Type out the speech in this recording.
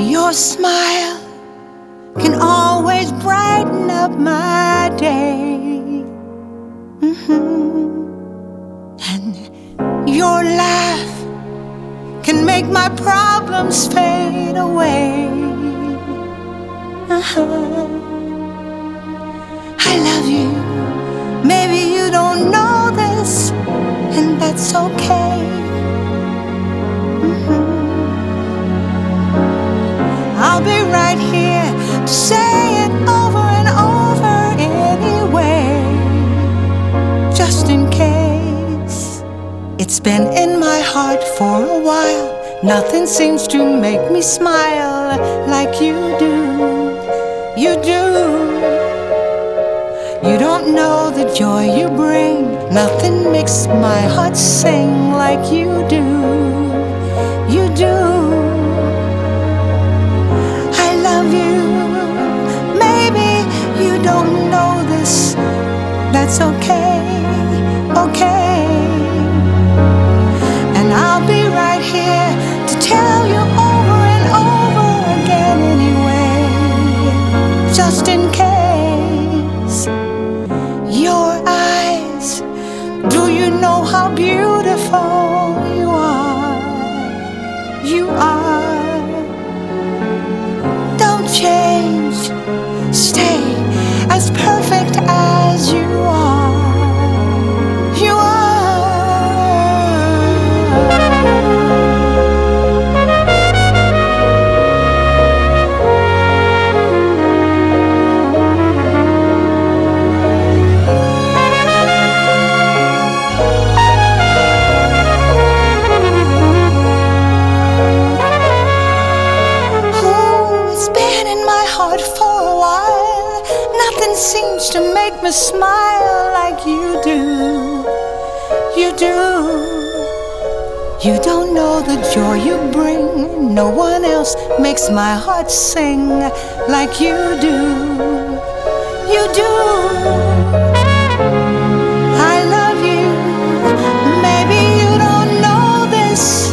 Your smile can always brighten up my day. And your laugh can make my problems fade away. I love you. Maybe you don't know this, and that's okay. I'll be right here to say it over and over anyway, just in case. It's been in my heart for a while. Nothing seems to make me smile like you do. You do. You don't know the joy you bring. Nothing makes my heart sing like you do. You do. I love you. Maybe you don't know this. That's okay, okay. And I'll be right here to tell you over and over again anyway, just in case. Your eyes, do you know how beautiful you are? You are. Don't change, stay as perfect as you are. You are. For a while, nothing seems to make me smile like you do. You do. You don't know the joy you bring. No one else makes my heart sing like you do. You do. I love you. Maybe you don't know this,